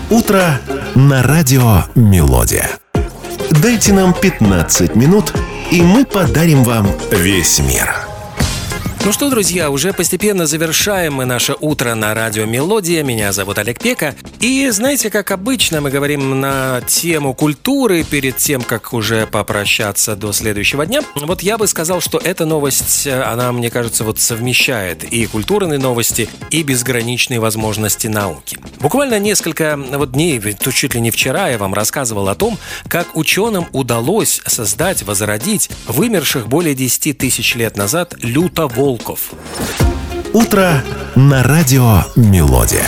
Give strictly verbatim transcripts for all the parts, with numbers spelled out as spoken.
Утро на радио «Мелодия». Дайте нам пятнадцать минут, и мы подарим вам весь мир. Ну что, друзья, уже постепенно завершаем мы наше утро на радио «Мелодия». Меня зовут Олег Пека. И знаете, как обычно, мы говорим на тему культуры перед тем, как уже попрощаться до следующего дня. Вот я бы сказал, что эта новость, она, мне кажется, вот совмещает и культурные новости, и безграничные возможности науки. Буквально несколько вот дней, то чуть ли не вчера, я вам рассказывал о том, как ученым удалось создать, возродить вымерших более десяти тысяч лет назад лютоволков. Утро на радио «Мелодия».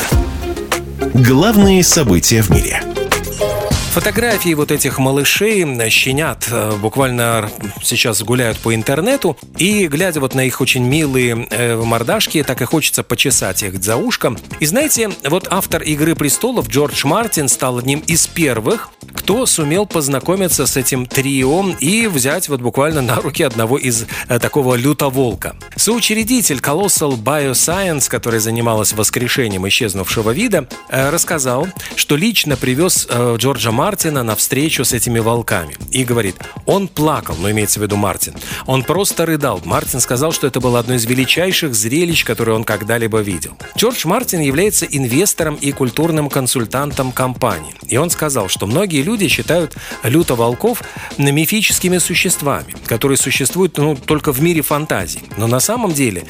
Главные события в мире. Фотографии вот этих малышей, щенят, буквально сейчас гуляют по интернету, и, глядя вот на их очень милые э, мордашки, так и хочется почесать их за ушком. И знаете, вот автор «Игры престолов» Джордж Мартин стал одним из первых, кто сумел познакомиться с этим трио и взять вот буквально на руки одного из э, такого лютоволка. Соучредитель Colossal Bioscience, который занималась воскрешением исчезнувшего вида, э, рассказал, что лично привез э, Джорджа Мартина на встречу с этими волками. И говорит, он плакал, но имеется в виду Мартин. Он просто рыдал. Мартин сказал, что это было одно из величайших зрелищ, которые он когда-либо видел. Джордж Мартин является инвестором и культурным консультантом компании. И он сказал, что многие люди считают лютоволков мифическими существами, которые существуют ну, только в мире фантазий. Но на самом деле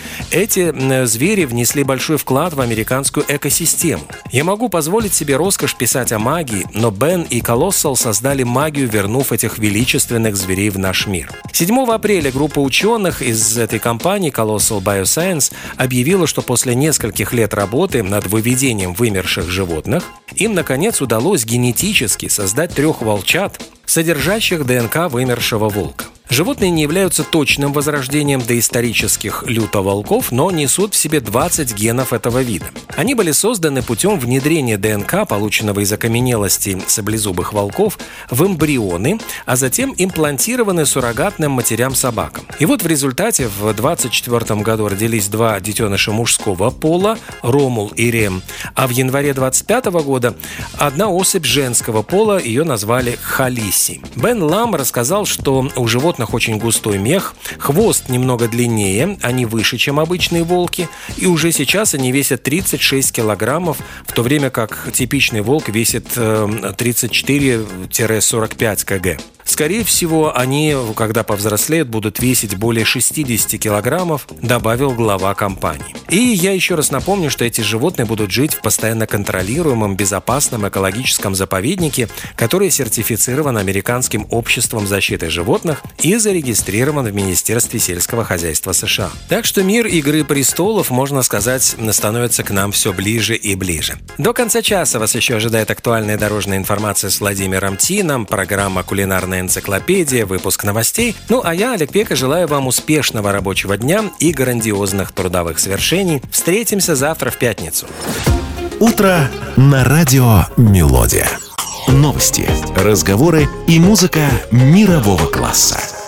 эти звери внесли большой вклад в американскую экосистему. Я могу позволить себе роскошь писать о магии, но Бен и Colossal создали магию, вернув этих величественных зверей в наш мир. седьмого апреля группа ученых из этой компании Colossal Bioscience объявила, что после нескольких лет работы над выведением вымерших животных им, наконец, удалось генетически создать трех волчат, содержащих ДНК вымершего волка. Животные не являются точным возрождением доисторических лютоволков, но несут в себе двадцать генов этого вида. Они были созданы путем внедрения ДНК, полученного из окаменелостей саблезубых волков, в эмбрионы, а затем имплантированы суррогатным матерям-собакам. И вот в результате в двадцать четвёртом году родились два детеныша мужского пола, Ромул и Рем, а в январе двадцать пятого года одна особь женского пола, ее назвали Халиси. Бен Лам рассказал, что у животных очень густой мех, хвост немного длиннее, они выше, чем обычные волки, и уже сейчас они весят тридцать шесть килограммов, в то время как типичный волк весит тридцать четыре - сорок пять килограммов. Скорее всего, они, когда повзрослеют, будут весить более шестьдесят килограммов, добавил глава компании. И я еще раз напомню, что эти животные будут жить в постоянно контролируемом, безопасном экологическом заповеднике, который сертифицирован Американским обществом защиты животных и зарегистрирован в Министерстве сельского хозяйства США. Так что мир «Игры престолов», можно сказать, становится к нам все ближе и ближе. До конца часа вас еще ожидает актуальная дорожная информация с Владимиром Тином, программа «Кулинарная энциклопедия», выпуск новостей. Ну а я, Олег Пека, желаю вам успешного рабочего дня и грандиозных трудовых свершений. Встретимся завтра в пятницу. Утро на радио «Мелодия». Новости, разговоры и музыка мирового класса.